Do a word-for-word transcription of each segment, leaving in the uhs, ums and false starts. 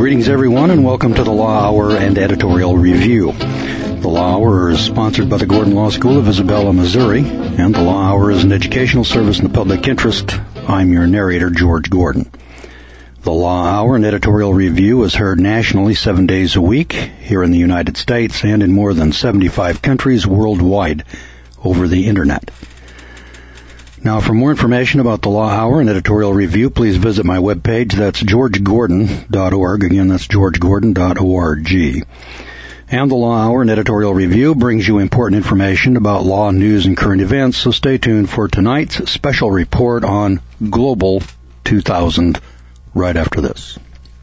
Greetings, everyone, and welcome to the Law Hour and Editorial Review. The Law Hour is sponsored by the Gordon Law School of Isabella, Missouri, and the Law Hour is an educational service in the public interest. I'm your narrator, George Gordon. The Law Hour and Editorial Review is heard nationally seven days a week here in the United States and in more than seventy-five countries worldwide over the Internet. Now, for more information about the Law Hour and Editorial Review, please visit my webpage. That's george gordon dot org. Again, that's george gordon dot org. And the Law Hour and Editorial Review brings you important information about law, news, and current events, so stay tuned for tonight's special report on Global two thousand right after this.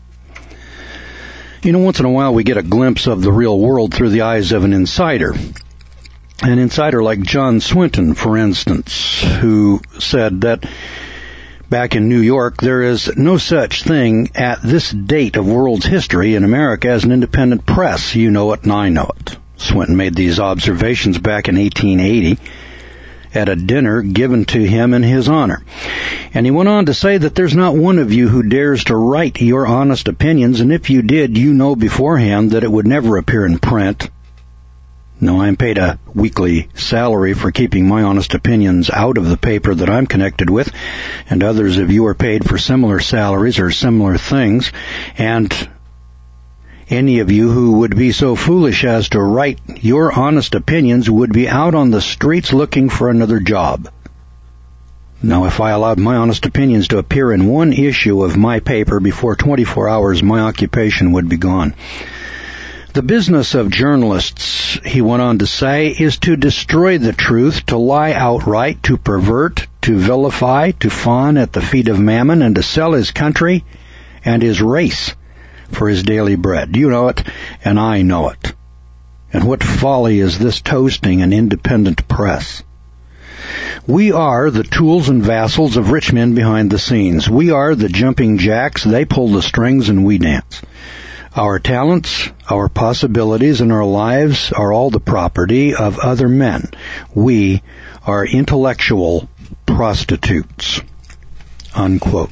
You know, once in a while we get a glimpse of the real world through the eyes of an insider. An insider like John Swinton, for instance, who said that back in New York, there is no such thing at this date of world's history in America as an independent press. You know it and I know it. Swinton made these observations back in eighteen eighty at a dinner given to him in his honor. And he went on to say that there's not one of you who dares to write your honest opinions, and if you did, you know beforehand that it would never appear in print. No, I'm paid a weekly salary for keeping my honest opinions out of the paper that I'm connected with, and others of you are paid for similar salaries or similar things, and any of you who would be so foolish as to write your honest opinions would be out on the streets looking for another job. Now, if I allowed my honest opinions to appear in one issue of my paper before twenty-four hours, my occupation would be gone. The business of journalists, he went on to say, is to destroy the truth, to lie outright, to pervert, to vilify, to fawn at the feet of mammon, and to sell his country and his race for his daily bread. You know it, and I know it. And what folly is this toasting an independent press? We are the tools and vassals of rich men behind the scenes. We are the jumping jacks. They pull the strings and we dance. Our talents, our possibilities, and our lives are all the property of other men. We are intellectual prostitutes. Unquote.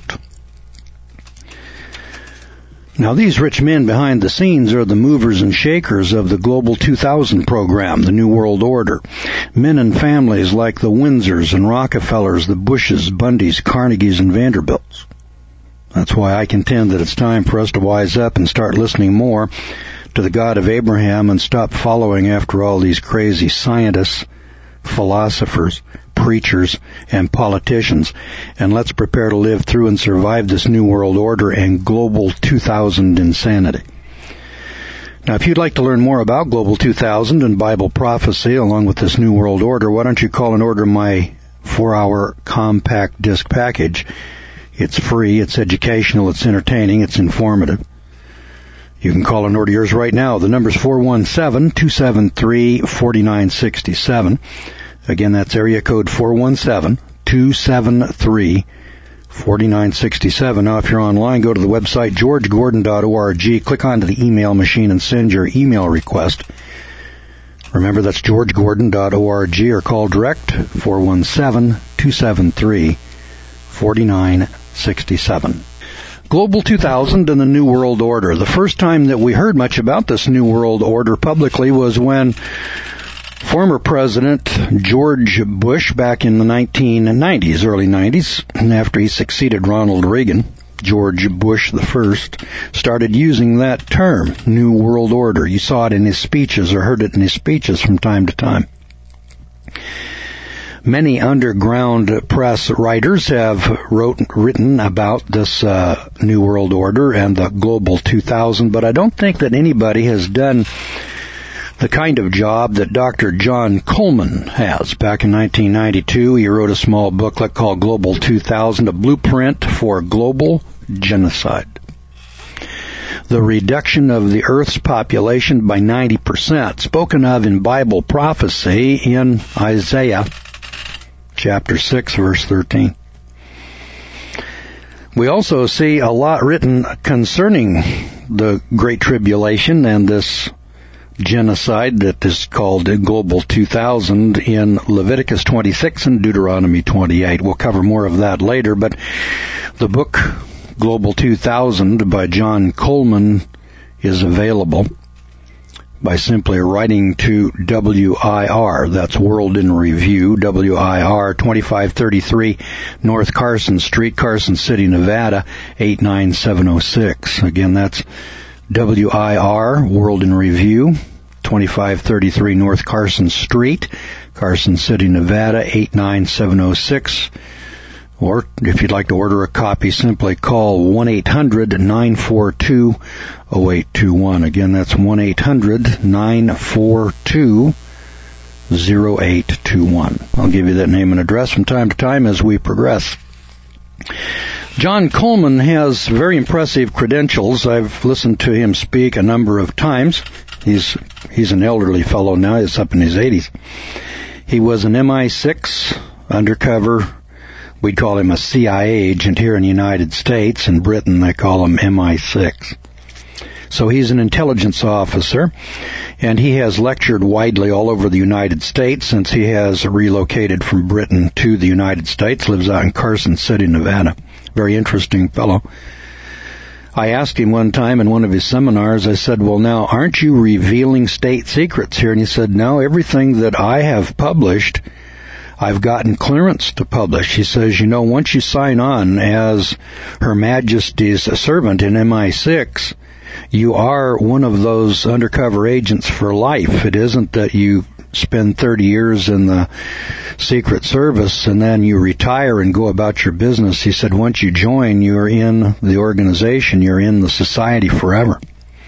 Now, these rich men behind the scenes are the movers and shakers of the Global two thousand program, the New World Order. Men and families like the Windsors and Rockefellers, the Bushes, Bundys, Carnegies, and Vanderbilts. That's why I contend that it's time for us to wise up and start listening more to the God of Abraham and stop following after all these crazy scientists, philosophers, preachers, and politicians. And let's prepare to live through and survive this New World Order and Global two thousand insanity. Now, if you'd like to learn more about Global two thousand and Bible prophecy along with this New World Order, why don't you call and order my four-hour compact disc package? It's free, it's educational, it's entertaining, it's informative. You can call and order yours right now. The number's four one seven, two seven three, four nine six seven. Again, that's area code four one seven, two seven three, four nine six seven. Now, if you're online, go to the website george gordon dot org, click onto the email machine and send your email request. Remember, that's george gordon dot org, or call direct four one seven, two seven three, four nine sixty-seven. Global two thousand and the New World Order. The first time that we heard much about this New World Order publicly was when former President George Bush, back in the nineteen nineties, early nineties, after he succeeded Ronald Reagan, George Bush the First, started using that term, New World Order. You saw it in his speeches or heard it in his speeches from time to time. Many underground press writers have wrote, written about this uh, New World Order and the Global two thousand, but I don't think that anybody has done the kind of job that Doctor John Coleman has. Back in nineteen ninety-two, he wrote a small booklet called Global two thousand, a blueprint for global genocide. The reduction of the Earth's population by ninety percent, spoken of in Bible prophecy in Isaiah chapter six, verse thirteen. We also see a lot written concerning the Great Tribulation and this genocide that is called Global two thousand in Leviticus twenty-six and Deuteronomy twenty-eight. We'll cover more of that later, but the book Global two thousand by John Coleman is available by simply writing to W I R. That's World in Review, W I R, twenty-five thirty-three North Carson Street, Carson City, Nevada, eight nine seven oh six. Again, that's W I R, World in Review, twenty-five thirty-three North Carson Street, Carson City, Nevada, eight nine seven oh six. Or if you'd like to order a copy, simply call one eight hundred nine four two oh eight two one. Again, that's one eight hundred nine four two oh eight two one. I'll give you that name and address from time to time as we progress. John Coleman has very impressive credentials. I've listened to him speak a number of times. He's he's an elderly fellow now. He's up in his eighties. He was an M I six undercover. We'd call him a C I A agent here in the United States. In Britain, they call him M I six. So he's an intelligence officer, and he has lectured widely all over the United States since he has relocated from Britain to the United States, lives out in Carson City, Nevada. Very interesting fellow. I asked him one time in one of his seminars, I said, well, now, aren't you revealing state secrets here? And he said, no, everything that I have published, I've gotten clearance to publish. He says, you know, once you sign on as Her Majesty's servant in M I six, you are one of those undercover agents for life. It isn't that you spend thirty years in the Secret Service and then you retire and go about your business. He said, once you join, you're in the organization, you're in the society forever.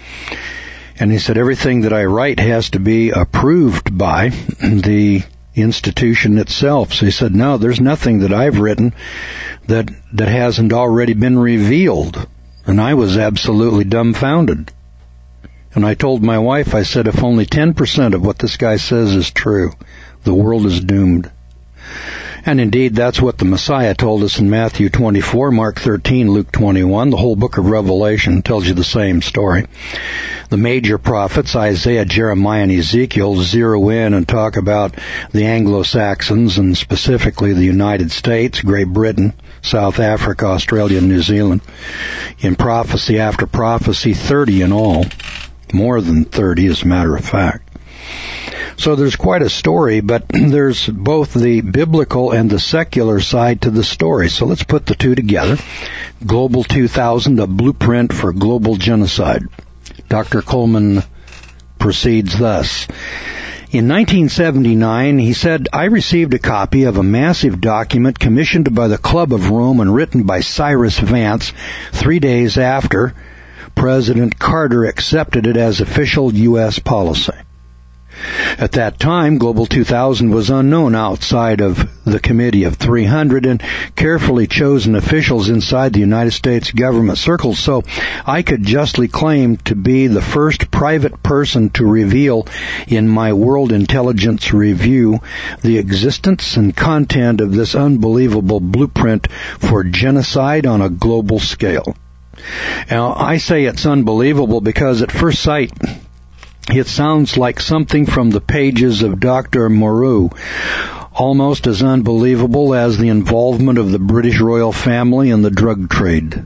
And he said, everything that I write has to be approved by the institution itself. So he said, no, there's nothing that I've written that that hasn't already been revealed. And I was absolutely dumbfounded. And I told my wife, I said, if only ten percent of what this guy says is true, the world is doomed. And indeed, that's what the Messiah told us in Matthew twenty-four, Mark thirteen, Luke twenty-one. The whole book of Revelation tells you the same story. The major prophets, Isaiah, Jeremiah, and Ezekiel, zero in and talk about the Anglo-Saxons, and specifically the United States, Great Britain, South Africa, Australia, and New Zealand. In prophecy after prophecy, thirty in all. More than thirty, as a matter of fact. So there's quite a story, but there's both the biblical and the secular side to the story. So let's put the two together. Global two thousand, a blueprint for global genocide. Doctor Coleman proceeds thus. In nineteen seventy-nine, he said, I received a copy of a massive document commissioned by the Club of Rome and written by Cyrus Vance three days after President Carter accepted it as official U S policy. At that time, Global two thousand was unknown outside of the Committee of three hundred and carefully chosen officials inside the United States government circles, so I could justly claim to be the first private person to reveal in my World Intelligence Review the existence and content of this unbelievable blueprint for genocide on a global scale. Now, I say it's unbelievable because at first sight, it sounds like something from the pages of Doctor Moreau, almost as unbelievable as the involvement of the British royal family in the drug trade.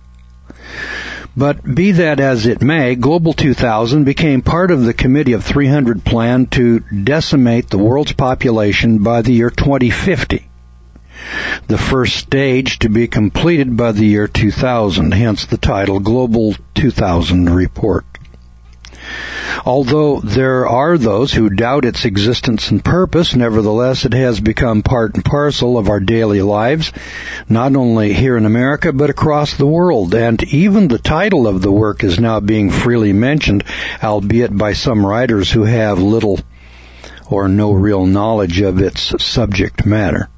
But be that as it may, Global two thousand became part of the Committee of three hundred plan to decimate the world's population by the year twenty fifty. The first stage to be completed by the year two thousand, hence the title Global two thousand Report. Although there are those who doubt its existence and purpose, nevertheless it has become part and parcel of our daily lives, not only here in America, but across the world. And even the title of the work is now being freely mentioned, albeit by some writers who have little or no real knowledge of its subject matter.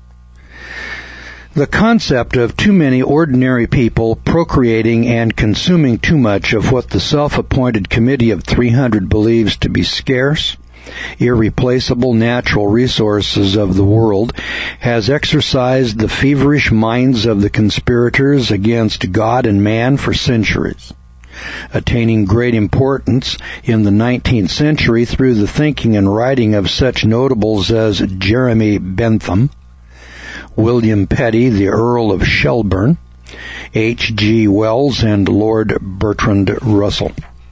The concept of too many ordinary people procreating and consuming too much of what the self-appointed Committee of three hundred believes to be scarce, irreplaceable natural resources of the world has exercised the feverish minds of the conspirators against God and man for centuries, attaining great importance in the nineteenth century through the thinking and writing of such notables as Jeremy Bentham, William Petty, the Earl of Shelburne, H G Wells and Lord Bertrand Russell.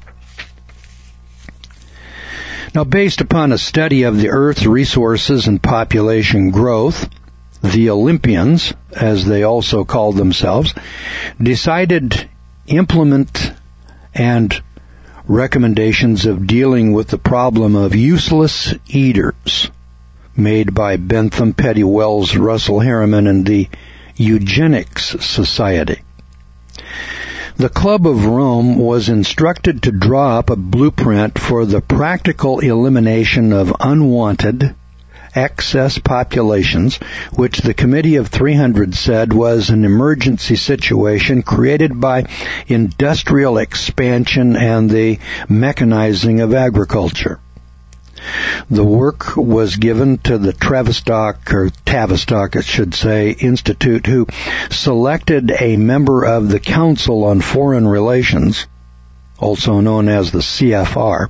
Now, based upon a study of the Earth's resources and population growth, the Olympians, as they also called themselves, decided implement and recommendations of dealing with the problem of useless eaters made by Bentham, Petty, Wells, Russell, Harriman, and the Eugenics Society. The Club of Rome was instructed to draw up a blueprint for the practical elimination of unwanted excess populations, which the Committee of three hundred said was an emergency situation created by industrial expansion and the mechanizing of agriculture. The work was given to the Tavistock, or Tavistock, it should say, Institute, who selected a member of the Council on Foreign Relations, also known as the C F R,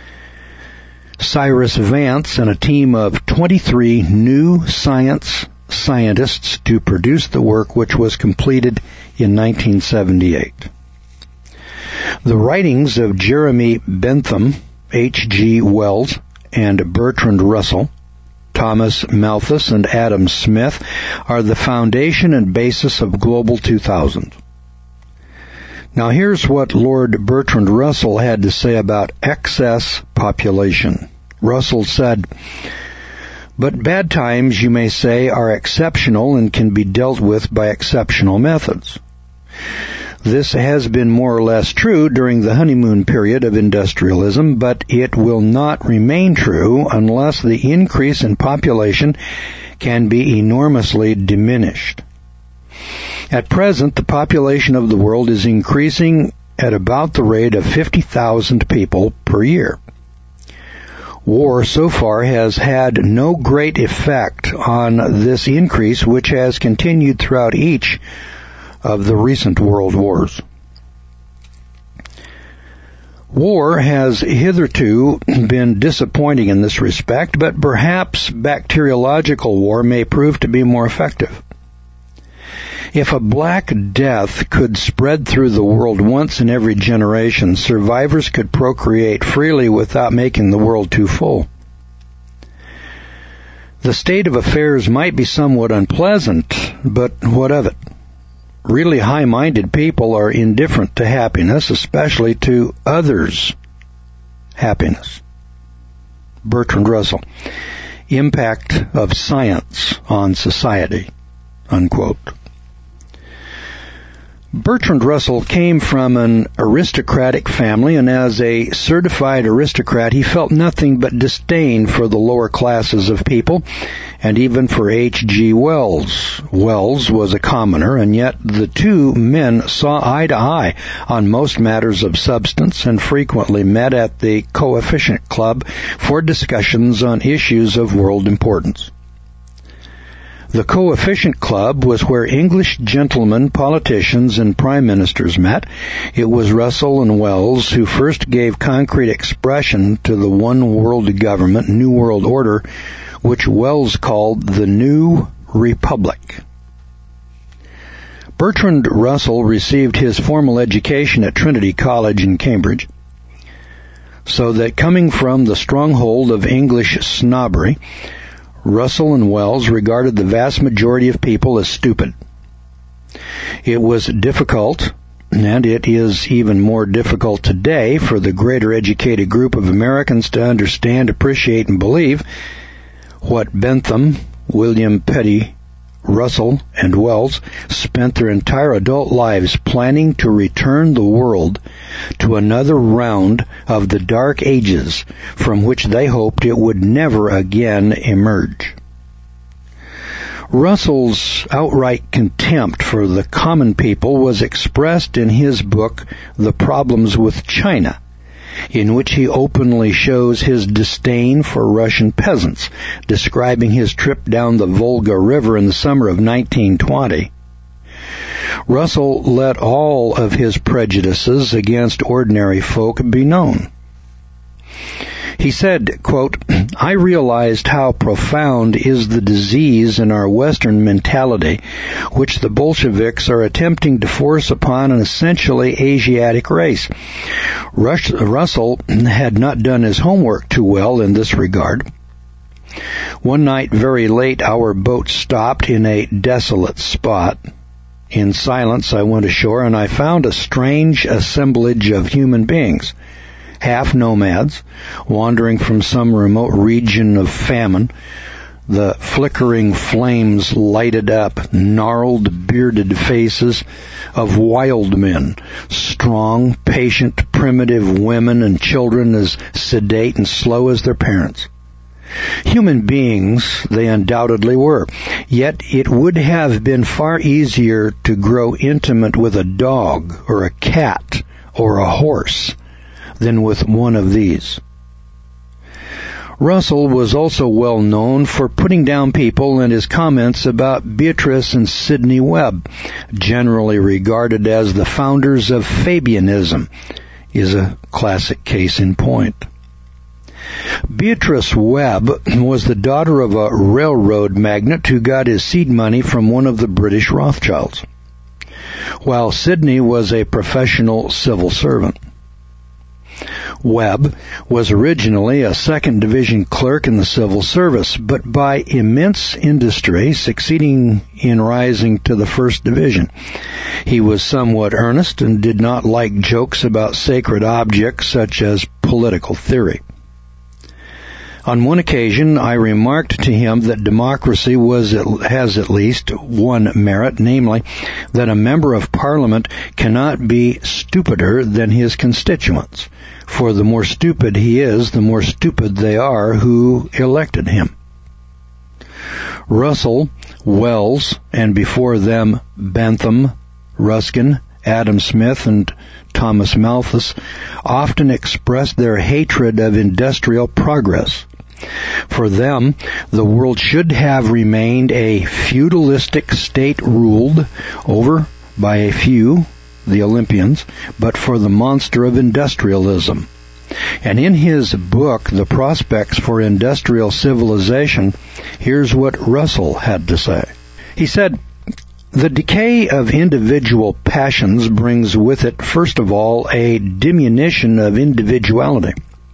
Cyrus Vance, and a team of twenty-three new science scientists to produce the work, which was completed in nineteen seventy-eight. The writings of Jeremy Bentham, H G Wells, and Bertrand Russell, Thomas Malthus, and Adam Smith are the foundation and basis of Global two thousand. Now here's what Lord Bertrand Russell had to say about excess population. Russell said, "But bad times, you may say, are exceptional and can be dealt with by exceptional methods. This has been more or less true during the honeymoon period of industrialism, but it will not remain true unless the increase in population can be enormously diminished. At present, the population of the world is increasing at about the rate of fifty thousand people per year. War so far has had no great effect on this increase, which has continued throughout each of the recent world wars. War has hitherto been disappointing in this respect, but perhaps bacteriological war may prove to be more effective. If a Black Death could spread through the world once in every generation, survivors could procreate freely without making the world too full. The state of affairs might be somewhat unpleasant, but what of it? Really high-minded people are indifferent to happiness, especially to others' happiness." Bertrand Russell, Impact of Science on Society, unquote. Bertrand Russell came from an aristocratic family, and as a certified aristocrat, he felt nothing but disdain for the lower classes of people, and even for H G Wells. Wells was a commoner, and yet the two men saw eye to eye on most matters of substance and frequently met at the Coefficient Club for discussions on issues of world importance. The Coefficient Club was where English gentlemen, politicians, and prime ministers met. It was Russell and Wells who first gave concrete expression to the one world government, New World Order, which Wells called the New Republic. Bertrand Russell received his formal education at Trinity College in Cambridge, so that coming from the stronghold of English snobbery, Russell and Wells regarded the vast majority of people as stupid. It was difficult, and it is even more difficult today, for the greater educated group of Americans to understand, appreciate, and believe what Bentham, William Petty, Russell, and Wells spent their entire adult lives planning to return the world to another round of the Dark Ages from which they hoped it would never again emerge. Russell's outright contempt for the common people was expressed in his book, The Problems with China, in which he openly shows his disdain for Russian peasants, describing his trip down the Volga River in the summer of nineteen twenty. Russell let all of his prejudices against ordinary folk be known. He said, quote, "I realized how profound is the disease in our Western mentality, which the Bolsheviks are attempting to force upon an essentially Asiatic race." Rush, Russell had not done his homework too well in this regard. One night, very late, our boat stopped in a desolate spot. In silence, I went ashore, and I found a strange assemblage of human beings, half nomads, wandering from some remote region of famine. The flickering flames lighted up gnarled, bearded faces of wild men, strong, patient, primitive women, and children as sedate and slow as their parents. Human beings they undoubtedly were, yet it would have been far easier to grow intimate with a dog or a cat or a horse than with one of these. Russell was also well known for putting down people, and his comments about Beatrice and Sidney Webb, generally regarded as the founders of Fabianism, is a classic case in point. Beatrice Webb was the daughter of a railroad magnate who got his seed money from one of the British Rothschilds, while Sidney was a professional civil servant. Webb was originally a second division clerk in the civil service, but by immense industry succeeding in rising to the first division. He was somewhat earnest and did not like jokes about sacred objects such as political theory. On one occasion, I remarked to him that democracy was has at least one merit, namely, that a member of Parliament cannot be stupider than his constituents, for the more stupid he is, the more stupid they are who elected him. Russell, Wells, and before them Bentham, Ruskin, Adam Smith, and Thomas Malthus often expressed their hatred of industrial progress. For them, the world should have remained a feudalistic state ruled over by a few, the Olympians, but for the monster of industrialism. And in his book, The Prospects for Industrial Civilization, here's what Russell had to say. He said, "The decay of individual passions brings with it, first of all, a diminution of individuality.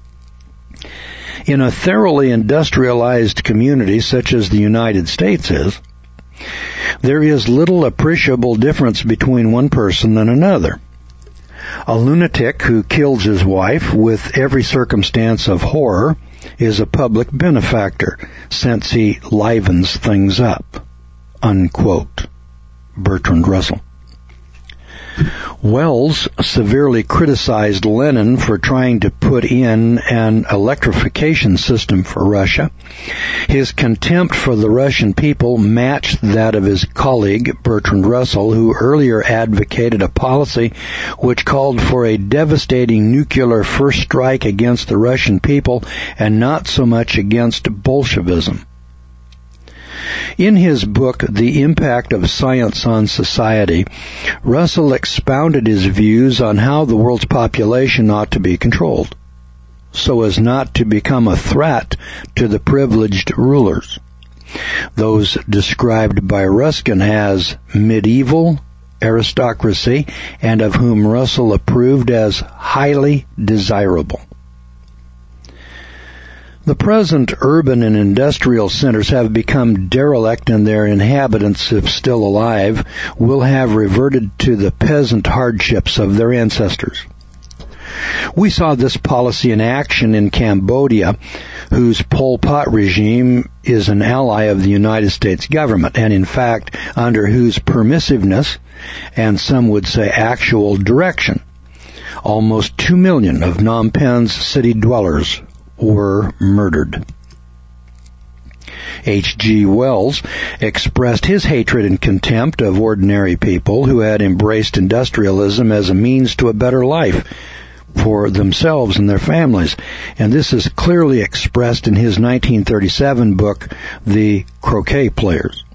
In a thoroughly industrialized community such as the United States is, there is little appreciable difference between one person and another. A lunatic who kills his wife with every circumstance of horror is a public benefactor, since he livens things up." Unquote. Bertrand Russell. Wells severely criticized Lenin for trying to put in an electrification system for Russia. His contempt for the Russian people matched that of his colleague Bertrand Russell, who earlier advocated a policy which called for a devastating nuclear first strike against the Russian people and not so much against Bolshevism. In his book, The Impact of Science on Society, Russell expounded his views on how the world's population ought to be controlled, so as not to become a threat to the privileged rulers, those described by Ruskin as medieval aristocracy, and of whom Russell approved as highly desirable. The present urban and industrial centers have become derelict, and their inhabitants, if still alive, will have reverted to the peasant hardships of their ancestors. We saw this policy in action in Cambodia, whose Pol Pot regime is an ally of the United States government, and in fact, under whose permissiveness, and some would say actual direction, almost two million of Phnom Penh's city dwellers were murdered. H G Wells expressed his hatred and contempt of ordinary people who had embraced industrialism as a means to a better life for themselves and their families, and this is clearly expressed in his nineteen thirty-seven book, The Croquet Players.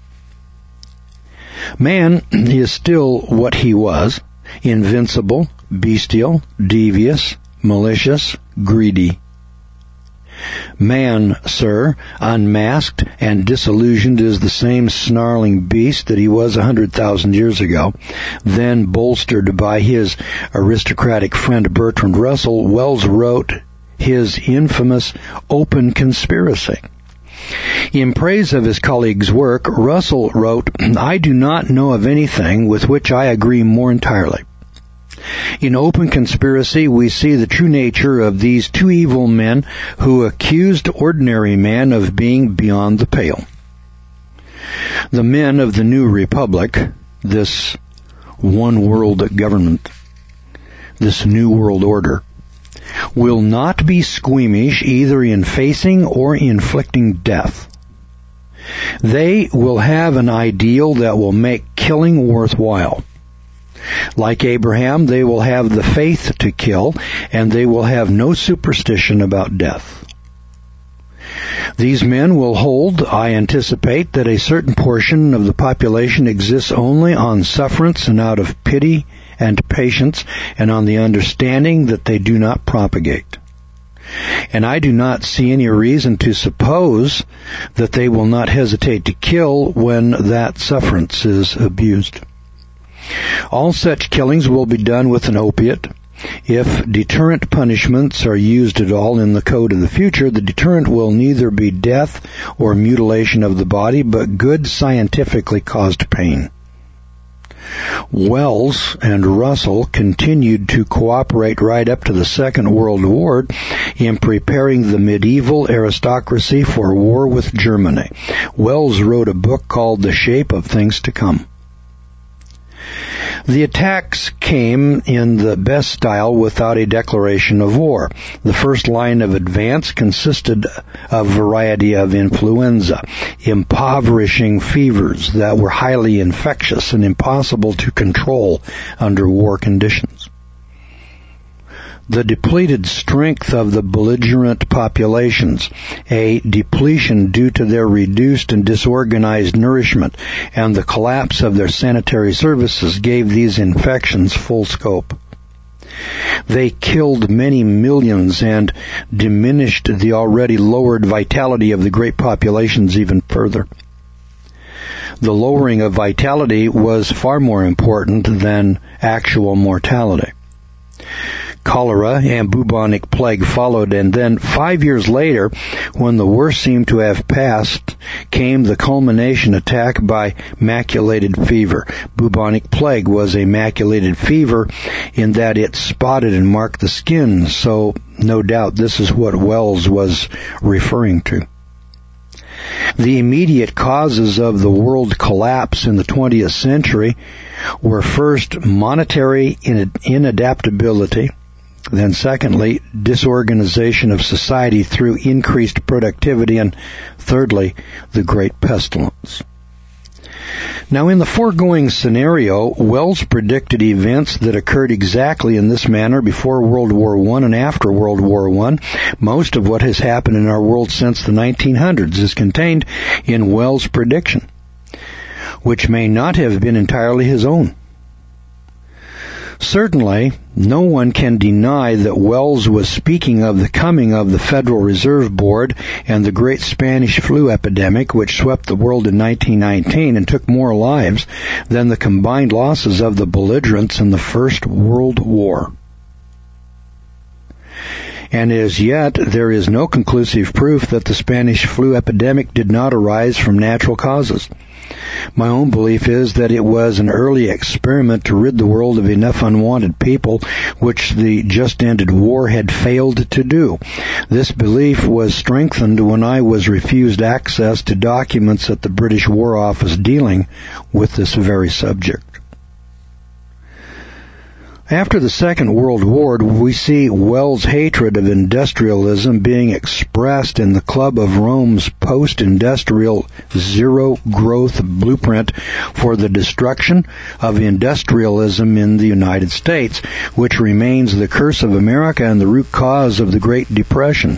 Man is still what he was, invincible, bestial, devious, malicious, greedy. Man, sir, unmasked and disillusioned, is the same snarling beast that he was a hundred thousand years ago. Then, bolstered by his aristocratic friend Bertrand Russell, Wells wrote his infamous Open Conspiracy. In praise of his colleague's work, Russell wrote, "I do not know of anything with which I agree more entirely. In Open Conspiracy, we see the true nature of these two evil men who accused ordinary man of being beyond the pale. The men of the New Republic, this one-world government, this New World Order, will not be squeamish either in facing or inflicting death. They will have an ideal that will make killing worthwhile. Like Abraham, they will have the faith to kill, and they will have no superstition about death. These men will hold, I anticipate, that a certain portion of the population exists only on sufferance and out of pity and patience, and on the understanding that they do not propagate. And I do not see any reason to suppose that they will not hesitate to kill when that sufferance is abused. All such killings will be done with an opiate. If deterrent punishments are used at all in the code of the future, the deterrent will neither be death or mutilation of the body, but good scientifically caused pain." Wells and Russell continued to cooperate right up to the Second World War in preparing the medieval aristocracy for war with Germany. Wells wrote a book called The Shape of Things to Come. The attacks came in the best style without a declaration of war. The first line of advance consisted of a variety of influenza, impoverishing fevers that were highly infectious and impossible to control under war conditions. The depleted strength of the belligerent populations, a depletion due to their reduced and disorganized nourishment, and the collapse of their sanitary services gave these infections full scope. They killed many millions and diminished the already lowered vitality of the great populations even further. The lowering of vitality was far more important than actual mortality. Cholera and bubonic plague followed, and then five years later, when the worst seemed to have passed, came the culmination attack by maculated fever. Bubonic plague was a maculated fever in that it spotted and marked the skin, so no doubt this is what Wells was referring to. The immediate causes of the world collapse in the twentieth century were first monetary inadaptability, then secondly, disorganization of society through increased productivity, and thirdly, the Great Pestilence. Now, in the foregoing scenario, Wells predicted events that occurred exactly in this manner before World War One and after World War One. Most of what has happened in our world since the nineteen hundreds is contained in Wells' prediction, which may not have been entirely his own. Certainly, no one can deny that Wells was speaking of the coming of the Federal Reserve Board and the great Spanish flu epidemic, which swept the world in nineteen nineteen and took more lives than the combined losses of the belligerents in the First World War. And as yet, there is no conclusive proof that the Spanish flu epidemic did not arise from natural causes. My own belief is that it was an early experiment to rid the world of enough unwanted people, which the just-ended war had failed to do. This belief was strengthened when I was refused access to documents at the British War Office dealing with this very subject. After the Second World War, we see Wells' hatred of industrialism being expressed in the Club of Rome's post-industrial zero-growth blueprint for the destruction of industrialism in the United States, which remains the curse of America and the root cause of the Great Depression.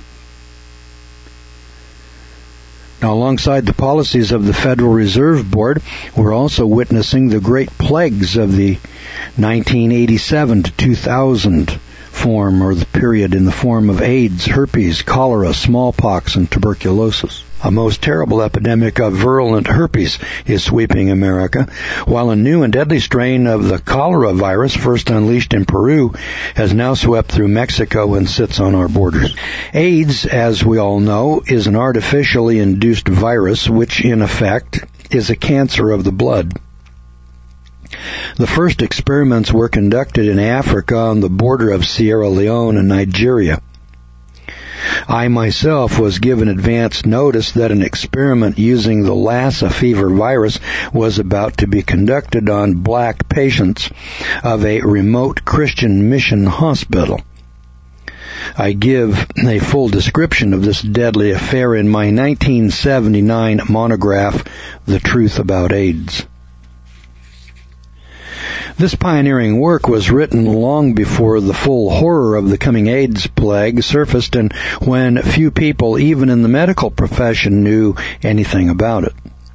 Now, alongside the policies of the Federal Reserve Board, we're also witnessing the great plagues of the nineteen eighty-seven to two thousand form or the period in the form of AIDS, herpes, cholera, smallpox, and tuberculosis. A most terrible epidemic of virulent herpes is sweeping America, while a new and deadly strain of the cholera virus, first unleashed in Peru, has now swept through Mexico and sits on our borders. AIDS, as we all know, is an artificially induced virus which, in effect, is a cancer of the blood. The first experiments were conducted in Africa on the border of Sierra Leone and Nigeria. I myself was given advance notice that an experiment using the Lassa fever virus was about to be conducted on black patients of a remote Christian mission hospital. I give a full description of this deadly affair in my nineteen seventy-nine monograph, The Truth About AIDS. This pioneering work was written long before the full horror of the coming AIDS plague surfaced and when few people, even in the medical profession, knew anything about it.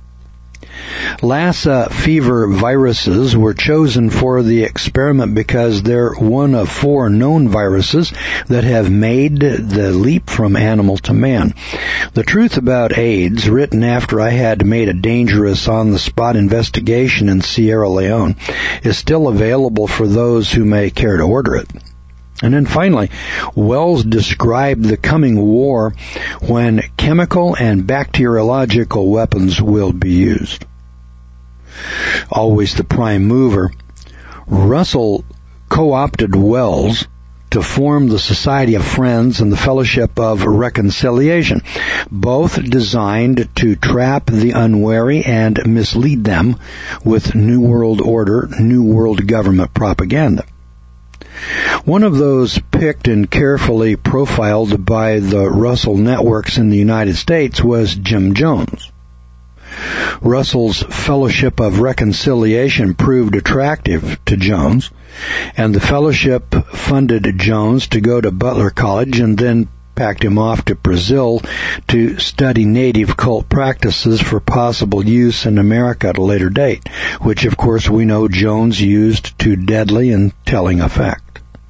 Lassa fever viruses were chosen for the experiment because they're one of four known viruses that have made the leap from animal to man. The Truth About AIDS, written after I had made a dangerous on-the-spot investigation in Sierra Leone, is still available for those who may care to order it. And then finally, Wells described the coming war when chemical and bacteriological weapons will be used. Always the prime mover, Russell co-opted Wells to form the Society of Friends and the Fellowship of Reconciliation, both designed to trap the unwary and mislead them with New World Order, New World Government propaganda. One of those picked and carefully profiled by the Russell networks in the United States was Jim Jones. Russell's Fellowship of Reconciliation proved attractive to Jones, and the fellowship funded Jones to go to Butler College and then packed him off to Brazil to study native cult practices for possible use in America at a later date, which of course we know Jones used to deadly and telling effect.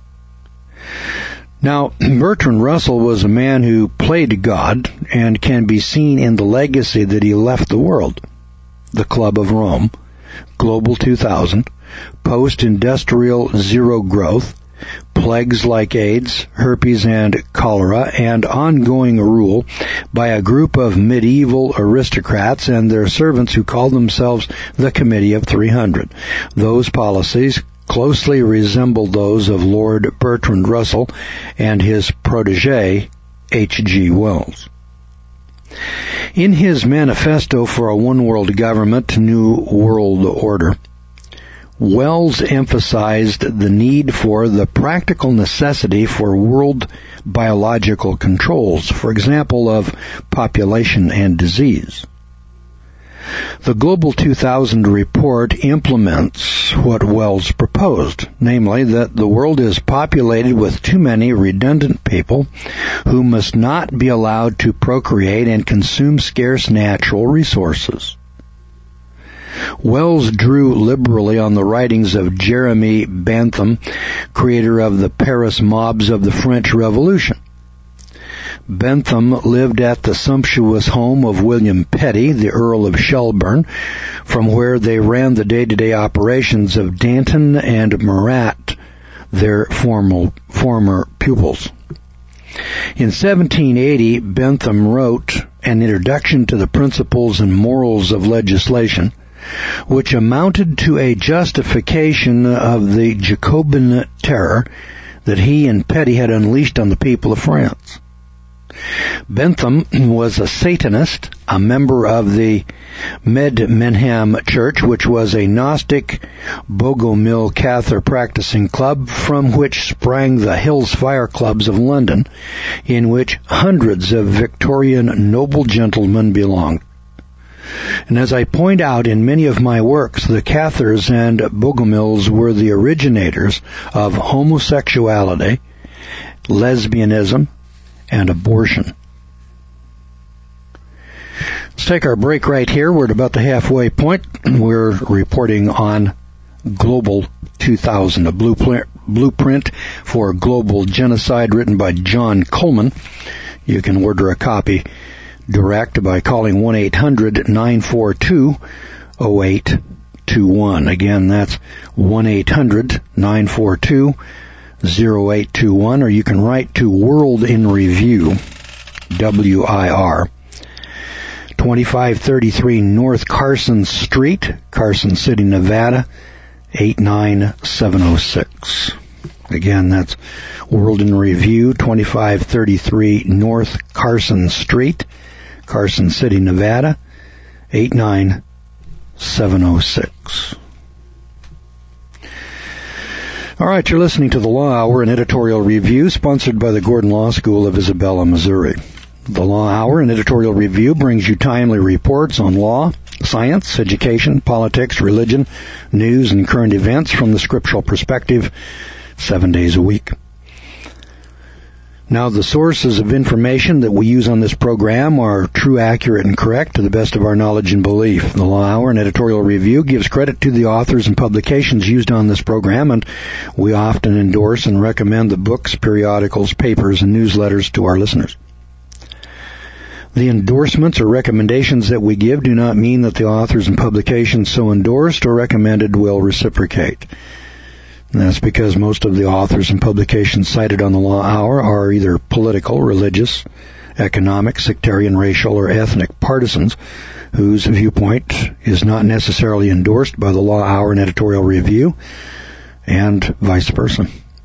Now, Bertrand Russell was a man who played God and can be seen in the legacy that he left the world. The Club of Rome, Global two thousand, Post-Industrial Zero Growth, plagues like AIDS, herpes, and cholera, and ongoing rule by a group of medieval aristocrats and their servants who called themselves the Committee of three hundred. Those policies closely resemble those of Lord Bertrand Russell and his protege, H G Wells. In his manifesto for a one-world government, New World Order, Wells emphasized the need for the practical necessity for world biological controls, for example, of population and disease. The Global two thousand report implements what Wells proposed, namely that the world is populated with too many redundant people who must not be allowed to procreate and consume scarce natural resources. Wells drew liberally on the writings of Jeremy Bentham, creator of the Paris mobs of the French Revolution. Bentham lived at the sumptuous home of William Petty, the Earl of Shelburne, from where they ran the day-to-day operations of Danton and Marat, their formal, former pupils. In seventeen eighty, Bentham wrote an introduction to the principles and morals of legislation, which amounted to a justification of the Jacobin terror that he and Petty had unleashed on the people of France. Bentham was a Satanist, a member of the Medmenham Church, which was a Gnostic Bogomil Cathar practicing club from which sprang the Hills Fire Clubs of London, in which hundreds of Victorian noble gentlemen belonged. And as I point out in many of my works, the Cathars and Bogomils were the originators of homosexuality, lesbianism, and abortion. Let's take our break right here. We're at about the halfway point. We're reporting on Global two thousand, a blueprint, Blueprint for Global Genocide, written by John Coleman. You can order a copy direct by calling one eight hundred nine four two oh eight two one. Again, that's one eight hundred nine four two oh eight two one, or you can write to World in Review, W I R, twenty-five thirty-three North Carson Street, Carson City, Nevada, eight nine seven oh six. Again, that's World in Review, twenty-five thirty-three North Carson Street, Carson City, Nevada, eight nine seven oh six. All right, you're listening to The Law Hour, an editorial review sponsored by the Gordon Law School of Isabella, Missouri. The Law Hour, an editorial review, brings you timely reports on law, science, education, politics, religion, news, and current events from the scriptural perspective, seven days a week. Now, the sources of information that we use on this program are true, accurate, and correct to the best of our knowledge and belief. The Law Hour and editorial review gives credit to the authors and publications used on this program, and we often endorse and recommend the books, periodicals, papers, and newsletters to our listeners. The endorsements or recommendations that we give do not mean that the authors and publications so endorsed or recommended will reciprocate. And that's because most of the authors and publications cited on the Law Hour are either political, religious, economic, sectarian, racial, or ethnic partisans whose viewpoint is not necessarily endorsed by the Law Hour and editorial review, and vice versa.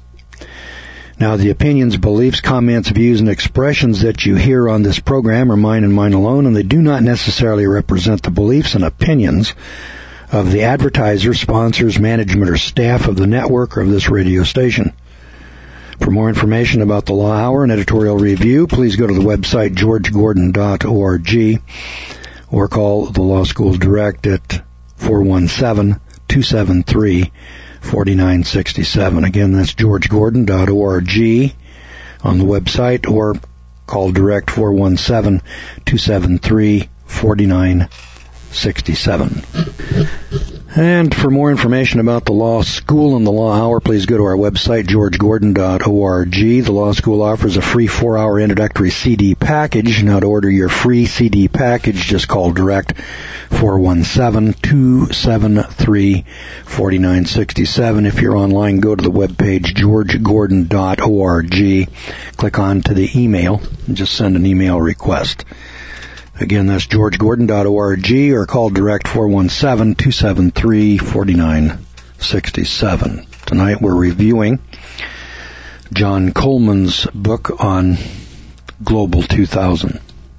Now, the opinions, beliefs, comments, views, and expressions that you hear on this program are mine and mine alone, and they do not necessarily represent the beliefs and opinions of the advertisers, sponsors, management, or staff of the network or of this radio station. For more information about the Law Hour and editorial review, please go to the website george gordon dot org or call the Law School direct at four one seven, two seven three, four nine six seven. Again, that's george gordon dot org on the website, or call direct four one seven, two seven three, four nine six seven. And for more information about the Law School and the Law Hour, please go to our website, george gordon dot org. The Law School offers a free four-hour introductory C D package. Now, to order your free C D package, just call direct four one seven, two seven three, four nine six seven. If you're online, go to the webpage, george gordon dot org. Click on to the email and just send an email request. Again, that's george gordon dot org, or call direct four one seven, two seven three, four nine six seven. Tonight we're reviewing John Coleman's book on Global two thousand.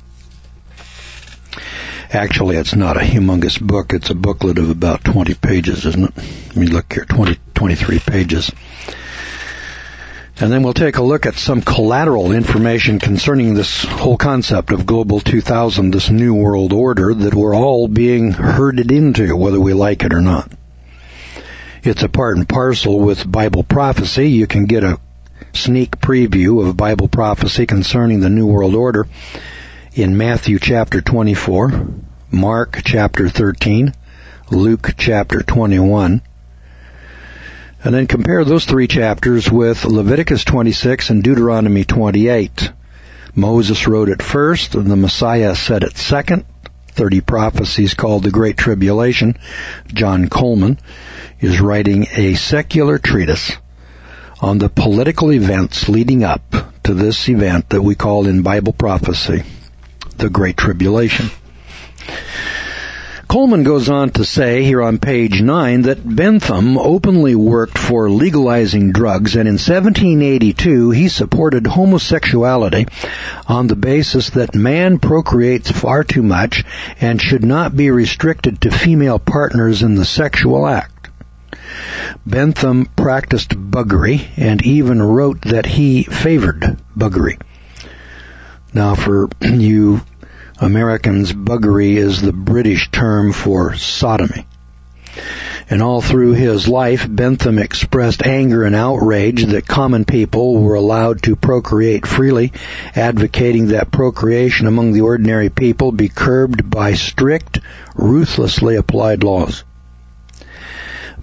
Actually, it's not a humongous book. It's a booklet of about twenty pages, isn't it? Let me look here, twenty, twenty-three pages. And then we'll take a look at some collateral information concerning this whole concept of Global two thousand, this new world order that we're all being herded into, whether we like it or not. It's a part and parcel with Bible prophecy. You can get a sneak preview of Bible prophecy concerning the new world order in Matthew chapter twenty-four, Mark chapter thirteen, Luke chapter twenty-one. And then compare those three chapters with Leviticus twenty-six and Deuteronomy twenty-eight. Moses wrote it first, and the Messiah said it second. Thirty prophecies called the Great Tribulation. John Coleman is writing a secular treatise on the political events leading up to this event that we call in Bible prophecy the Great Tribulation. Coleman goes on to say here on page nine that Bentham openly worked for legalizing drugs, and in seventeen eighty-two he supported homosexuality on the basis that man procreates far too much and should not be restricted to female partners in the sexual act. Bentham practiced buggery and even wrote that he favored buggery. Now, for you Americans, buggery is the British term for sodomy. And all through his life, Bentham expressed anger and outrage that common people were allowed to procreate freely, advocating that procreation among the ordinary people be curbed by strict, ruthlessly applied laws.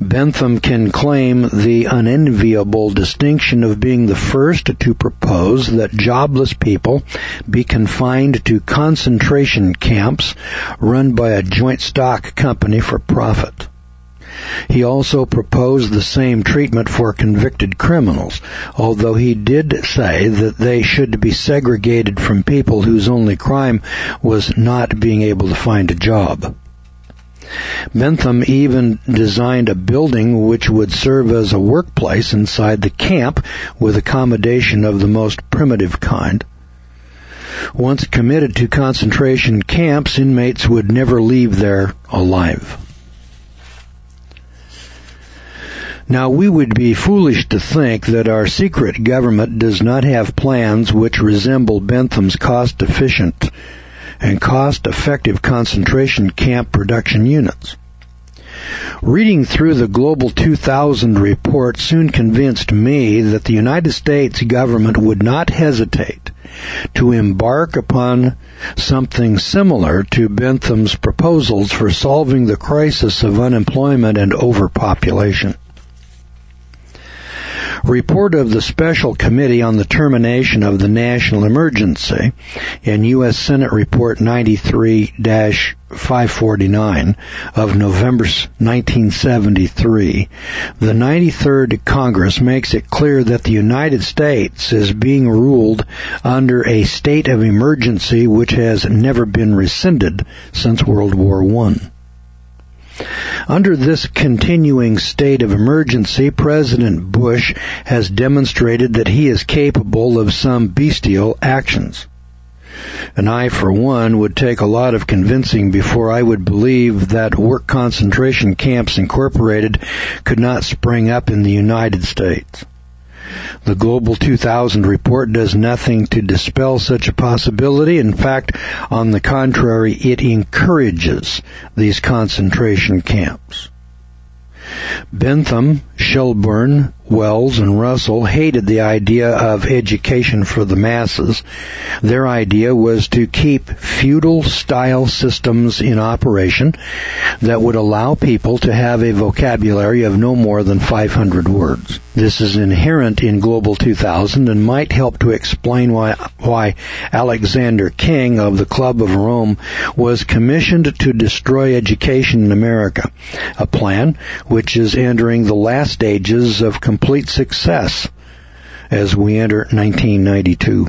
Bentham can claim the unenviable distinction of being the first to propose that jobless people be confined to concentration camps run by a joint stock company for profit. He also proposed the same treatment for convicted criminals, although he did say that they should be segregated from people whose only crime was not being able to find a job. Bentham even designed a building which would serve as a workplace inside the camp with accommodation of the most primitive kind. Once committed to concentration camps, inmates would never leave there alive. Now, we would be foolish to think that our secret government does not have plans which resemble Bentham's cost-efficient and cost-effective concentration camp production units. Reading through the Global two thousand report soon convinced me that the United States government would not hesitate to embark upon something similar to Bentham's proposals for solving the crisis of unemployment and overpopulation. Report of the Special Committee on the Termination of the National Emergency in U S Senate Report ninety-three dash five forty-nine of November nineteen seventy-three, the ninety-third Congress makes it clear that the United States is being ruled under a state of emergency which has never been rescinded since World War One. Under this continuing state of emergency, President Bush has demonstrated that he is capable of some bestial actions. And I, for one, would take a lot of convincing before I would believe that Work Concentration Camps Incorporated could not spring up in the United States. The Global two thousand report does nothing to dispel such a possibility. In fact, on the contrary, it encourages these concentration camps. Bentham, Shelburne, Wells, and Russell hated the idea of education for the masses. Their idea was to keep feudal-style systems in operation that would allow people to have a vocabulary of no more than five hundred words. This is inherent in Global two thousand and might help to explain why, why Alexander King of the Club of Rome was commissioned to destroy education in America, a plan which is entering the last stages of complete success as we enter nineteen ninety-two.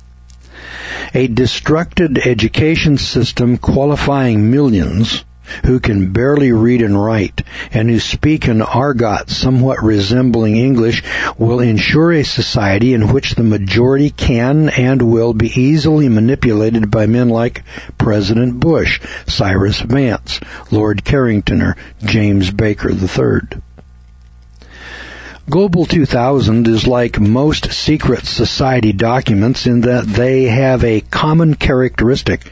A destructed education system qualifying millions who can barely read and write and who speak an argot somewhat resembling English will ensure a society in which the majority can and will be easily manipulated by men like President Bush, Cyrus Vance, Lord Carrington, or James Baker the third. Global two thousand is like most secret society documents in that they have a common characteristic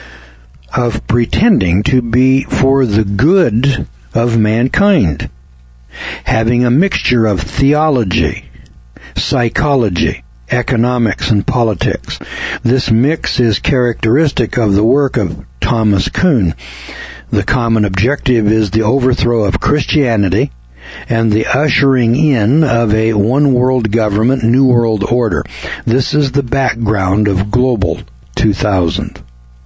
of pretending to be for the good of mankind, having a mixture of theology, psychology, economics, and politics. This mix is characteristic of the work of Thomas Kuhn. The common objective is the overthrow of Christianity and the ushering in of a one-world government, new world order. This is the background of Global two thousand.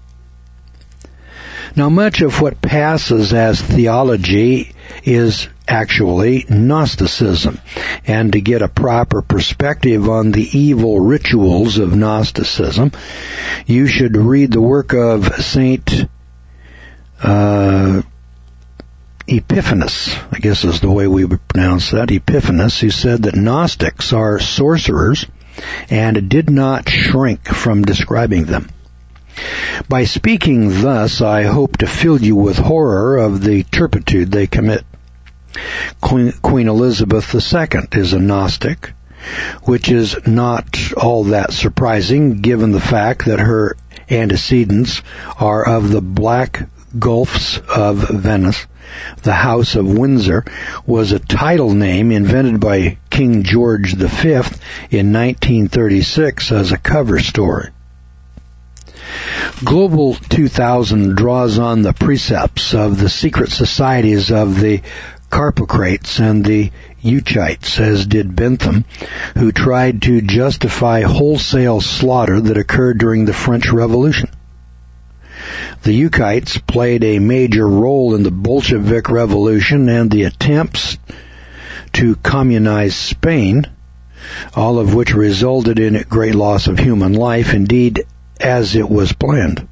Now, much of what passes as theology is actually Gnosticism, and to get a proper perspective on the evil rituals of Gnosticism, you should read the work of Saint uh, Epiphanes, I guess is the way we would pronounce that, Epiphanes, who said that Gnostics are sorcerers and did not shrink from describing them. By speaking thus, I hope to fill you with horror of the turpitude they commit. Queen, Queen Elizabeth the Second is a Gnostic, which is not all that surprising given the fact that her antecedents are of the Black Gulfs of Venice. The House of Windsor was a title name invented by King George the Fifth in nineteen thirty-six as a cover story. Global two thousand draws on the precepts of the secret societies of the Carpocrates and the Uchites, as did Bentham, who tried to justify wholesale slaughter that occurred during the French Revolution. The Uchites played a major role in the Bolshevik Revolution and the attempts to communize Spain, all of which resulted in a great loss of human life, indeed, as it was planned.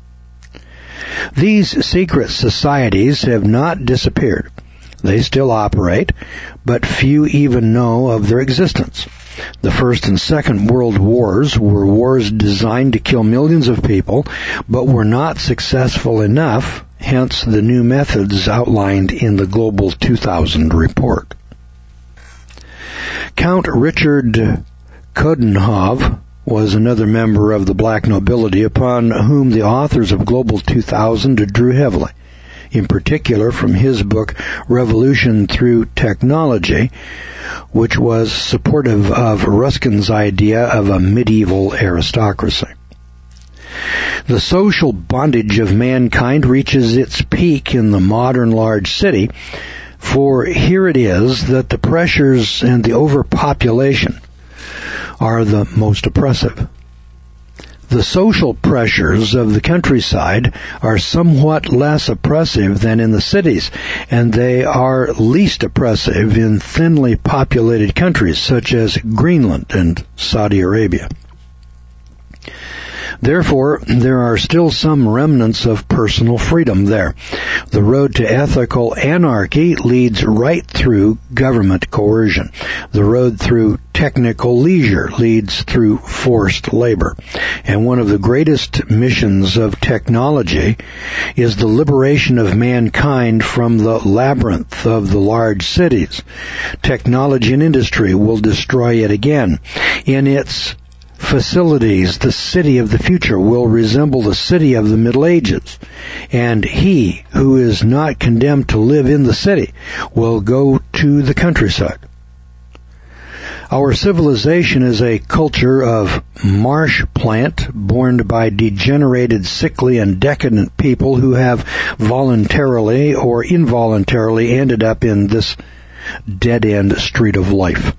These secret societies have not disappeared. They still operate, but few even know of their existence. The First and Second World Wars were wars designed to kill millions of people, but were not successful enough, hence the new methods outlined in the Global two thousand report. Count Richard Coudenhove was another member of the black nobility upon whom the authors of Global two thousand drew heavily, in particular from his book Revolution Through Technology, which was supportive of Ruskin's idea of a medieval aristocracy. The social bondage of mankind reaches its peak in the modern large city, for here it is that the pressures and the overpopulation are the most oppressive. The social pressures of the countryside are somewhat less oppressive than in the cities, and they are least oppressive in thinly populated countries such as Greenland and Saudi Arabia. Therefore, there are still some remnants of personal freedom there. The road to ethical anarchy leads right through government coercion. The road through technical leisure leads through forced labor. And one of the greatest missions of technology is the liberation of mankind from the labyrinth of the large cities. Technology and industry will destroy it again. In its facilities, the city of the future will resemble the city of the Middle Ages, and he who is not condemned to live in the city will go to the countryside. Our civilization is a culture of marsh plant born by degenerated, sickly, and decadent people who have voluntarily or involuntarily ended up in this dead-end street of life.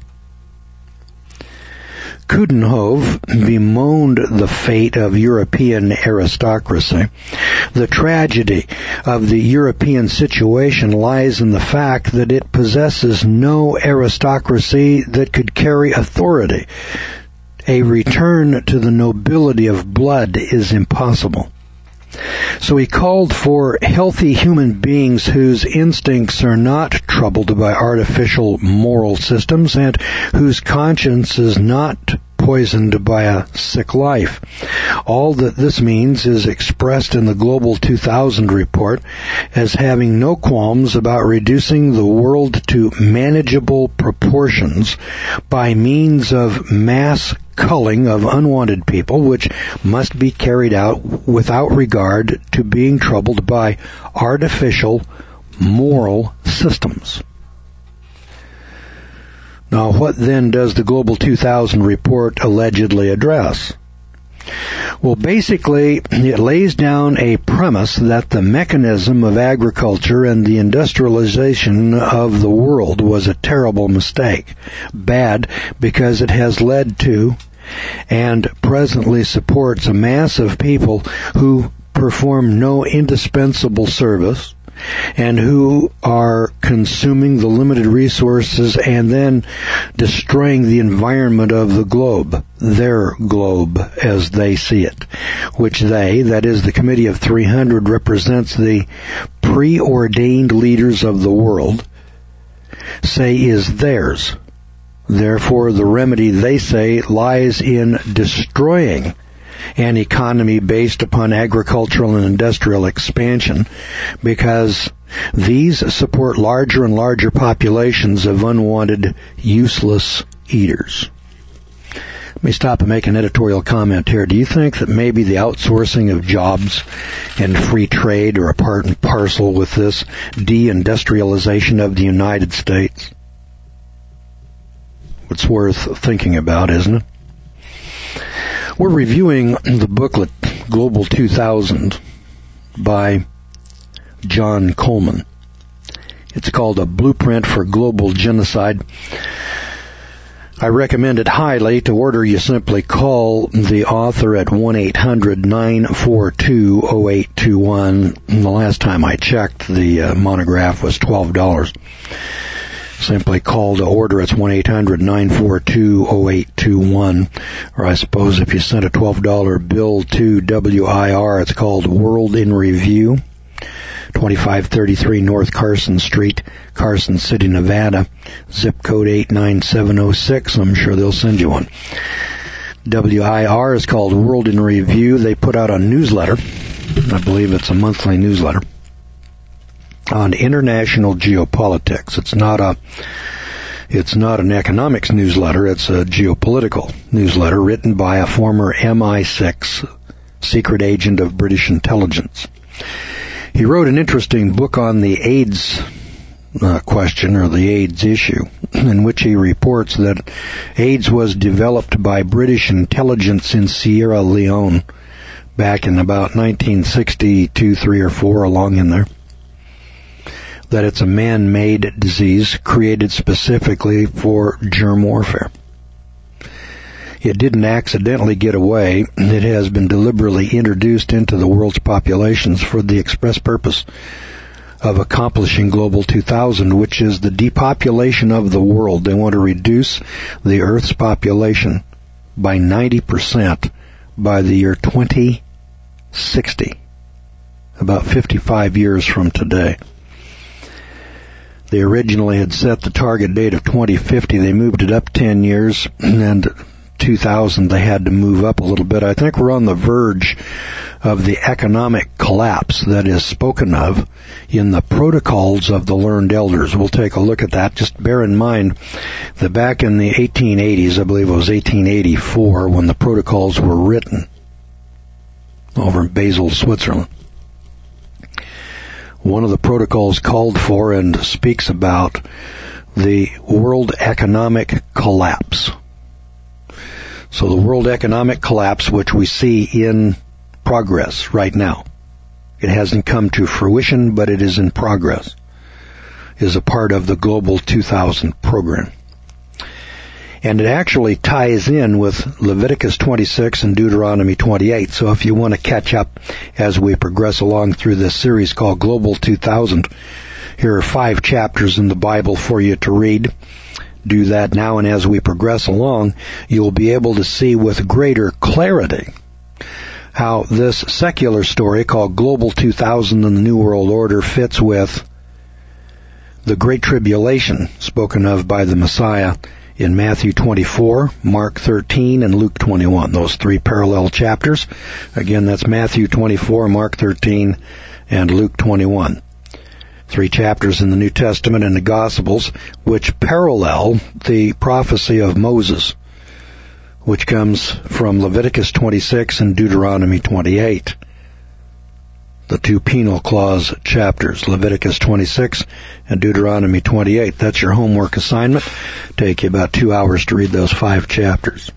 Coudenhove bemoaned the fate of European aristocracy. The tragedy of the European situation lies in the fact that it possesses no aristocracy that could carry authority. A return to the nobility of blood is impossible. So he called for healthy human beings whose instincts are not troubled by artificial moral systems and whose conscience is not poisoned by a sick life. All that this means is expressed in the Global two thousand report as having no qualms about reducing the world to manageable proportions by means of mass culling of unwanted people, which must be carried out without regard to being troubled by artificial moral systems. Now, what then does the Global two thousand report allegedly address? Well, basically, it lays down a premise that the mechanism of agriculture and the industrialization of the world was a terrible mistake. Bad because it has led to and presently supports a mass of people who perform no indispensable service and who are consuming the limited resources and then destroying the environment of the globe, their globe as they see it, which they, that is the Committee of three hundred, represents the preordained leaders of the world, say is theirs. Therefore, the remedy, they say, lies in destroying an economy based upon agricultural and industrial expansion, because these support larger and larger populations of unwanted, useless eaters. Let me stop and make an editorial comment here. Do you think that maybe the outsourcing of jobs and free trade are a part and parcel with this deindustrialization of the United States? It's worth thinking about, isn't it? We're reviewing the booklet Global two thousand by John Coleman. It's called A Blueprint for Global Genocide. I recommend it highly. To order, you simply call the author at one eight hundred nine four two oh eight two one. The last time I checked, the uh, monograph was twelve dollars. Simply call to order. It's one eight hundred nine four two oh eight two one. Or I suppose if you sent a twelve dollar bill to W I R, it's called World in Review, twenty-five thirty-three North Carson Street, Carson City, Nevada, zip code eight nine seven oh six. I'm sure they'll send you one. W I R is called World in Review. They put out a newsletter. I believe it's a monthly newsletter on international geopolitics. It's not a It's not an economics newsletter. It's a geopolitical newsletter written by a former M I six secret agent of British intelligence. He wrote an interesting book on the AIDS uh, question, or the AIDS issue, in which he reports that AIDS was developed by British intelligence in Sierra Leone back in about nineteen sixty-two, three or four, along in there. That it's a man-made disease created specifically for germ warfare. It didn't accidentally get away. It has been deliberately introduced into the world's populations for the express purpose of accomplishing Global two thousand, which is the depopulation of the world. They want to reduce the Earth's population by ninety percent by the year twenty sixty, about fifty-five years from today. They originally had set the target date of twenty fifty. They moved it up ten years, and two thousand they had to move up a little bit. I think we're on the verge of the economic collapse that is spoken of in the protocols of the learned elders. We'll take a look at that. Just bear in mind that back in the eighteen eighties, I believe it was eighteen eighty-four, when the protocols were written over in Basel, Switzerland, one of the protocols called for and speaks about the world economic collapse. So the world economic collapse, which we see in progress right now, it hasn't come to fruition, but it is in progress, is a part of the Global two thousand program. And it actually ties in with Leviticus twenty-six and Deuteronomy twenty-eight. So if you want to catch up as we progress along through this series called Global two thousand, here are five chapters in the Bible for you to read. Do that now, and as we progress along, you'll be able to see with greater clarity how this secular story called Global two thousand and the New World Order fits with the Great Tribulation spoken of by the Messiah in Matthew twenty-four, Mark thirteen, and Luke twenty-one. Those three parallel chapters. Again, that's Matthew twenty-four, Mark thirteen, and Luke twenty-one. Three chapters in the New Testament and the Gospels which parallel the prophecy of Moses, which comes from Leviticus twenty-six and Deuteronomy twenty-eight. The two penal clause chapters, Leviticus twenty-six and Deuteronomy twenty-eight. That's your homework assignment. Take you about two hours to read those five chapters.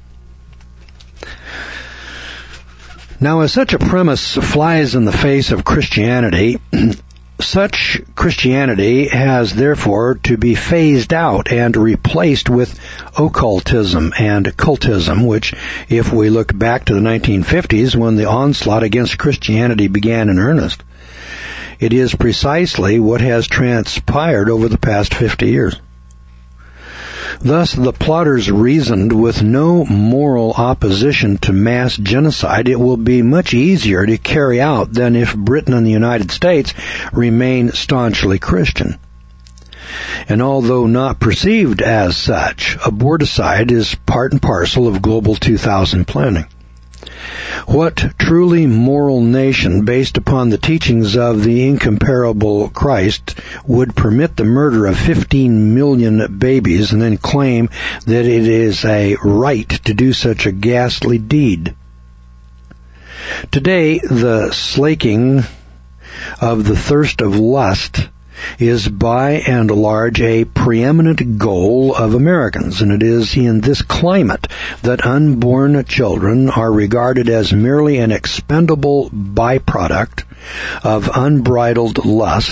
Now, as such a premise flies in the face of Christianity, such Christianity has therefore to be phased out and replaced with occultism and cultism, which, if we look back to the nineteen fifties when the onslaught against Christianity began in earnest, it is precisely what has transpired over the past fifty years. Thus, the plotters reasoned with no moral opposition to mass genocide. It will be much easier to carry out than if Britain and the United States remain staunchly Christian. And although not perceived as such, aborticide is part and parcel of Global two thousand planning. What truly moral nation, based upon the teachings of the incomparable Christ, would permit the murder of fifteen million babies and then claim that it is a right to do such a ghastly deed? Today, the slaking of the thirst of lust is by and large a preeminent goal of Americans, and it is in this climate that unborn children are regarded as merely an expendable byproduct of unbridled lust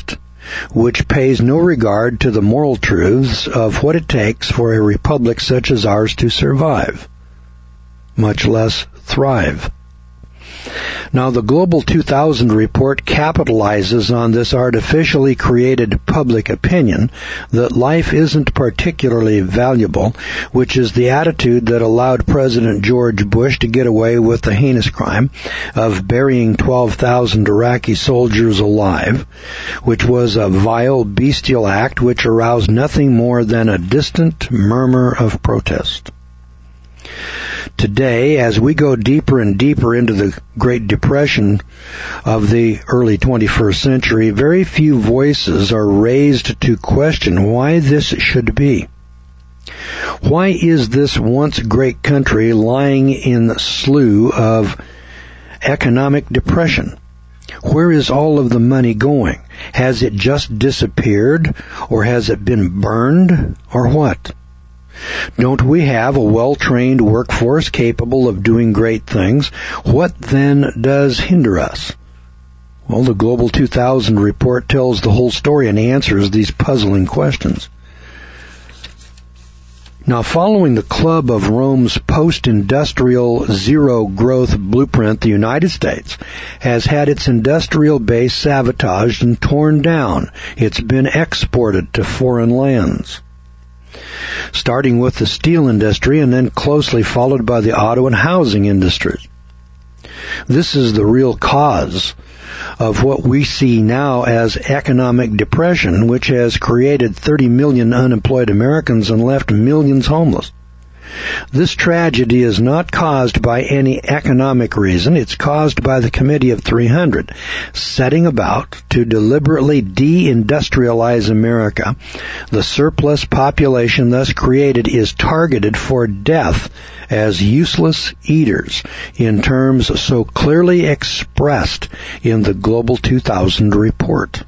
which pays no regard to the moral truths of what it takes for a republic such as ours to survive, much less thrive. Now, the Global two thousand report capitalizes on this artificially created public opinion that life isn't particularly valuable, which is the attitude that allowed President George Bush to get away with the heinous crime of burying twelve thousand Iraqi soldiers alive, which was a vile, bestial act which aroused nothing more than a distant murmur of protest. Today, as we go deeper and deeper into the Great Depression of the early twenty-first century, very few voices are raised to question why this should be. Why is this once great country lying in the slough of economic depression? Where is all of the money going? Has it just disappeared, or has it been burned, or what? Don't we have a well-trained workforce capable of doing great things? What then does hinder us? Well, the Global two thousand report tells the whole story and answers these puzzling questions. Now, following the Club of Rome's post-industrial zero-growth blueprint, the United States has had its industrial base sabotaged and torn down. It's been exported to foreign lands, starting with the steel industry and then closely followed by the auto and housing industries. This is the real cause of what we see now as economic depression, which has created thirty million unemployed Americans and left millions homeless. This tragedy is not caused by any economic reason. It's caused by the Committee of three hundred, setting about to deliberately de-industrialize America. The surplus population thus created is targeted for death as useless eaters, in terms so clearly expressed in the Global two thousand report.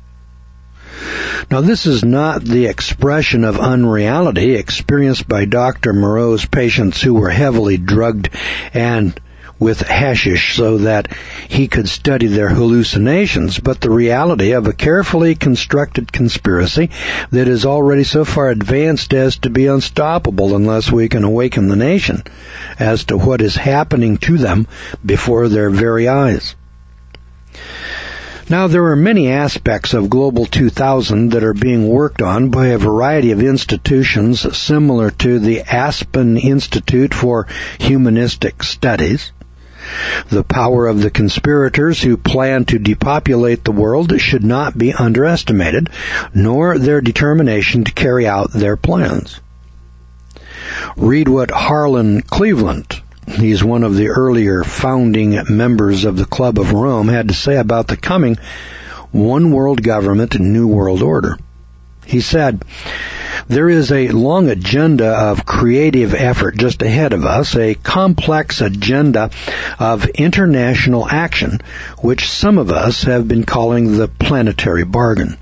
Now, this is not the expression of unreality experienced by Doctor Moreau's patients who were heavily drugged and with hashish so that he could study their hallucinations, but the reality of a carefully constructed conspiracy that is already so far advanced as to be unstoppable unless we can awaken the nation as to what is happening to them before their very eyes. Now, there are many aspects of Global two thousand that are being worked on by a variety of institutions similar to the Aspen Institute for Humanistic Studies. The power of the conspirators who plan to depopulate the world should not be underestimated, nor their determination to carry out their plans. Read what Harlan Cleveland, he's one of the earlier founding members of the Club of Rome, had to say about the coming one world government and new world order. He said, "There is a long agenda of creative effort just ahead of us, a complex agenda of international action, which some of us have been calling the planetary bargain.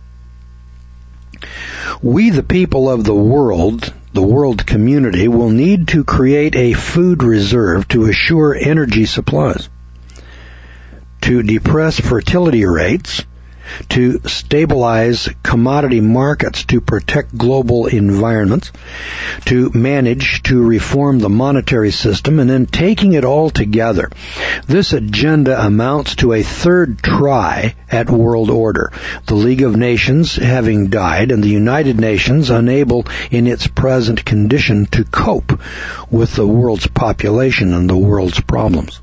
We, the people of the world, the world community, will need to create a food reserve to assure energy supplies, to depress fertility rates, to stabilize commodity markets, to protect global environments, to manage to reform the monetary system, and then taking it all together. This agenda amounts to a third try at world order, the League of Nations having died and the United Nations unable in its present condition to cope with the world's population and the world's problems."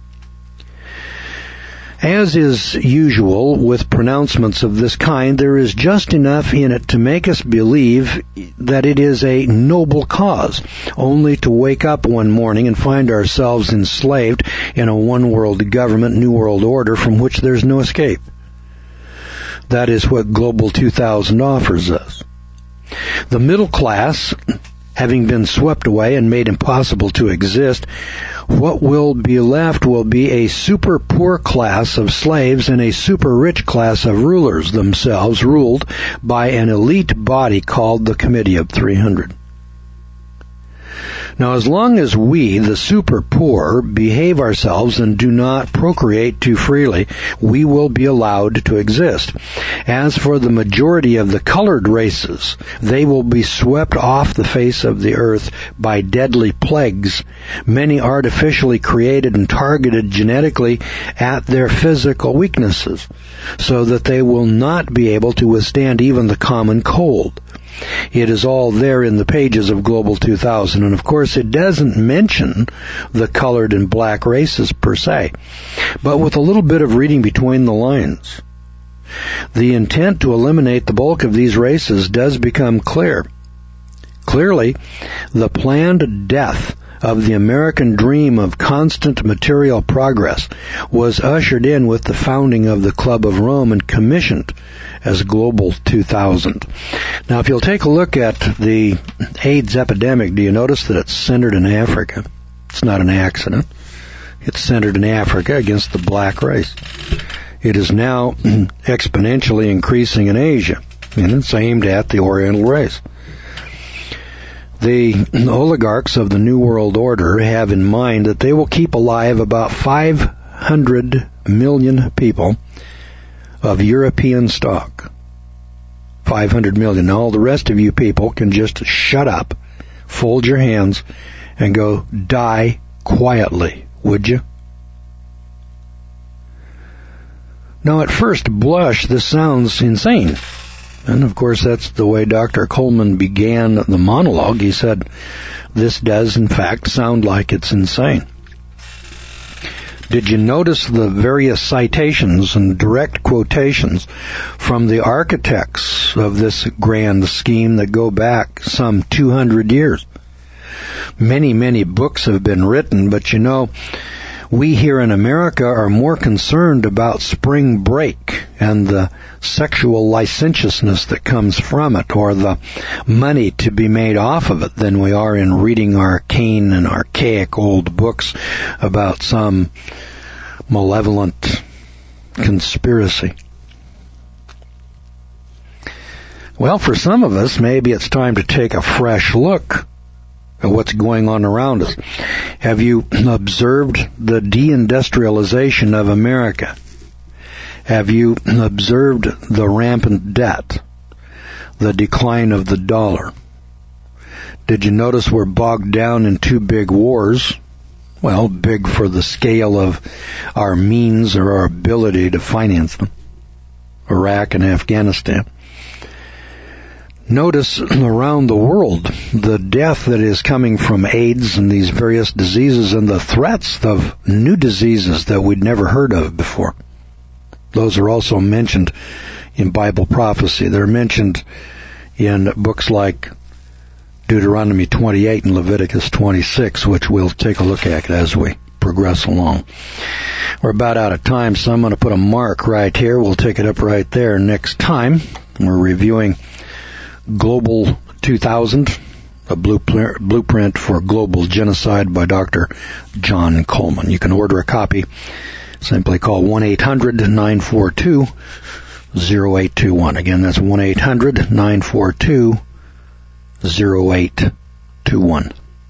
As is usual with pronouncements of this kind, there is just enough in it to make us believe that it is a noble cause, only to wake up one morning and find ourselves enslaved in a one-world government, new world order from which there's no escape. That is what Global two thousand offers us. The middle class, having been swept away and made impossible to exist, what will be left will be a super poor class of slaves and a super rich class of rulers, themselves ruled by an elite body called the Committee of three hundred. Now, as long as we, the super poor, behave ourselves and do not procreate too freely, we will be allowed to exist. As for the majority of the colored races, they will be swept off the face of the earth by deadly plagues, many artificially created and targeted genetically at their physical weaknesses, so that they will not be able to withstand even the common cold. It is all there in the pages of Global two thousand, and of course it doesn't mention the colored and black races per se, but with a little bit of reading between the lines, the intent to eliminate the bulk of these races does become clear. Clearly, the planned death of the American dream of constant material progress was ushered in with the founding of the Club of Rome and commissioned as Global two thousand. Now, if you'll take a look at the AIDS epidemic, do you notice that it's centered in Africa? It's not an accident. It's centered in Africa against the black race. It is now exponentially increasing in Asia, and it's aimed at the Oriental race. The oligarchs of the New World Order have in mind that they will keep alive about five hundred million people of European stock. five hundred million. Now, all the rest of you people can just shut up, fold your hands, and go die quietly, would you? Now, at first blush, this sounds insane. And, of course, that's the way Doctor Coleman began the monologue. He said, this does, in fact, sound like it's insane. Did you notice the various citations and direct quotations from the architects of this grand scheme that go back some two hundred years? Many, many books have been written, but you know, we here in America are more concerned about spring break and the sexual licentiousness that comes from it, or the money to be made off of it, than we are in reading arcane and archaic old books about some malevolent conspiracy. Well, for some of us, maybe it's time to take a fresh look at what's going on around us. Have you observed the deindustrialization of America? Have you observed the rampant debt, the decline of the dollar? Did you notice we're bogged down in two big wars? Well, big for the scale of our means or our ability to finance them. Iraq and Afghanistan. Notice around the world the death that is coming from AIDS and these various diseases, and the threats of new diseases that we'd never heard of before. Those are also mentioned in Bible prophecy. They're mentioned in books like Deuteronomy twenty-eight and Leviticus twenty-six, which we'll take a look at as we progress along. We're about out of time, so I'm going to put a mark right here. We'll take it up right there next time. We're reviewing Global two thousand, a blueprint for global genocide by Doctor John Coleman. You can order a copy. Simply call one eight hundred nine four two zero eight two one. Again, that's one eight hundred nine four two zero eight two one.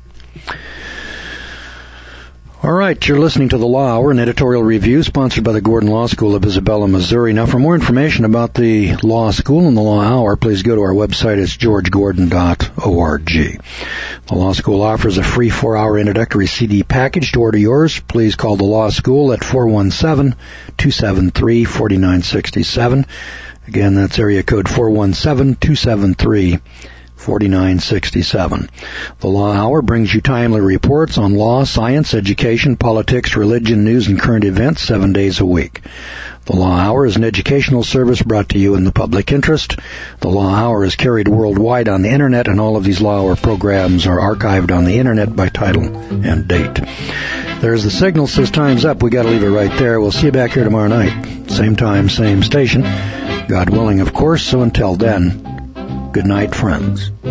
All right, you're listening to The Law Hour, an editorial review sponsored by the Gordon Law School of Isabella, Missouri. Now, for more information about the Law School and the Law Hour, please go to our website. It's george gordon dot org. The Law School offers a free four-hour introductory C D package. To order yours, please call the Law School at four one seven, two seven three, four nine six seven. Again, that's area code four one seven, two seven three, four nine six seven. The Law Hour brings you timely reports on law, science, education, politics, religion, news, and current events seven days a week. The Law Hour is an educational service brought to you in the public interest. The Law Hour is carried worldwide on the Internet, and all of these Law Hour programs are archived on the Internet by title and date. There's the signal. Says time's up. We got to leave it right there. We'll see you back here tomorrow night. Same time, same station. God willing, of course. So until then, good night, friends.